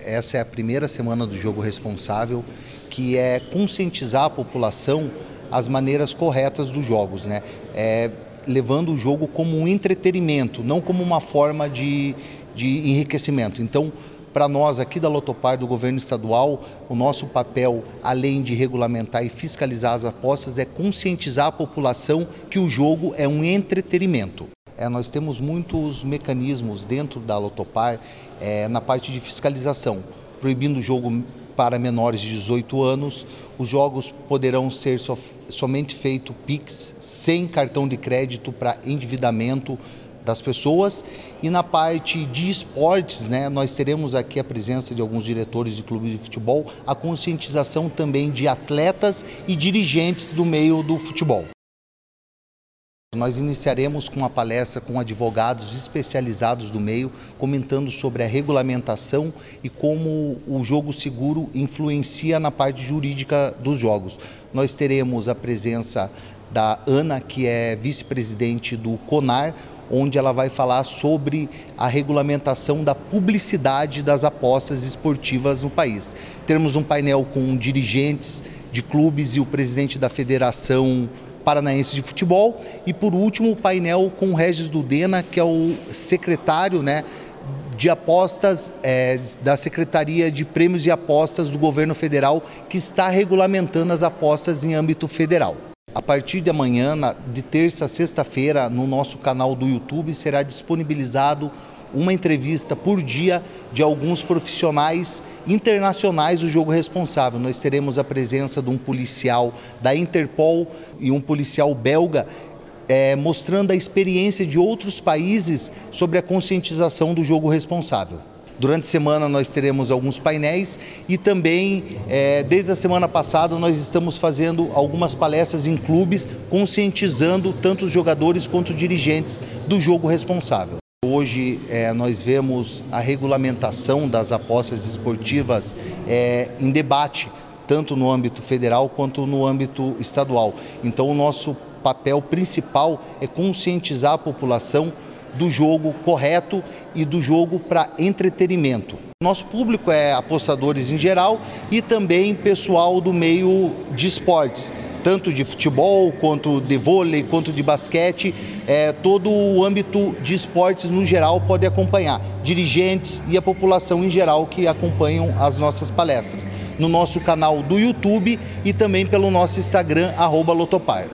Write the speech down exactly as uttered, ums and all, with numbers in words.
essa é a primeira semana do Jogo Responsável, que é conscientizar a população as maneiras corretas dos jogos, né? É, levando o jogo como um entretenimento, não como uma forma de, de enriquecimento. Então, para nós aqui da Lotopar, do governo estadual, o nosso papel, além de regulamentar e fiscalizar as apostas, é conscientizar a população que o jogo é um entretenimento. É, nós temos muitos mecanismos dentro da Lotopar é, na parte de fiscalização, proibindo o jogo para menores de dezoito anos, os jogos poderão ser so, somente feito Pix, sem cartão de crédito para endividamento das pessoas. E na parte de esportes, né, nós teremos aqui a presença de alguns diretores de clubes de futebol, a conscientização também de atletas e dirigentes do meio do futebol. Nós iniciaremos com uma palestra com advogados especializados do meio, comentando sobre a regulamentação e como o jogo seguro influencia na parte jurídica dos jogos. Nós teremos a presença da Ana, que é vice-presidente do CONAR, onde ela vai falar sobre a regulamentação da publicidade das apostas esportivas no país. Teremos um painel com dirigentes de clubes e o presidente da Federação Paranaense de Futebol e, por último, o painel com o Regis Dudena, que é o secretário, né, de apostas é, da Secretaria de Prêmios e Apostas do Governo Federal, que está regulamentando as apostas em âmbito federal. A partir de amanhã, de terça a sexta-feira, no nosso canal do YouTube, será disponibilizado uma entrevista por dia de alguns profissionais internacionais do Jogo Responsável. Nós teremos a presença de um policial da Interpol e um policial belga, é, mostrando a experiência de outros países sobre a conscientização do jogo responsável. Durante a semana nós teremos alguns painéis e também, é, desde a semana passada, nós estamos fazendo algumas palestras em clubes, conscientizando tanto os jogadores quanto os dirigentes do jogo responsável. Hoje é, nós vemos a regulamentação das apostas esportivas é, em debate, tanto no âmbito federal quanto no âmbito estadual. Então o nosso papel principal é conscientizar a população do jogo correto e do jogo para entretenimento. Nosso público é apostadores em geral e também pessoal do meio de esportes, tanto de futebol, quanto de vôlei, quanto de basquete, é, todo o âmbito de esportes no geral pode acompanhar, dirigentes e a população em geral que acompanham as nossas palestras, no nosso canal do YouTube e também pelo nosso Instagram, arroba Lotopar.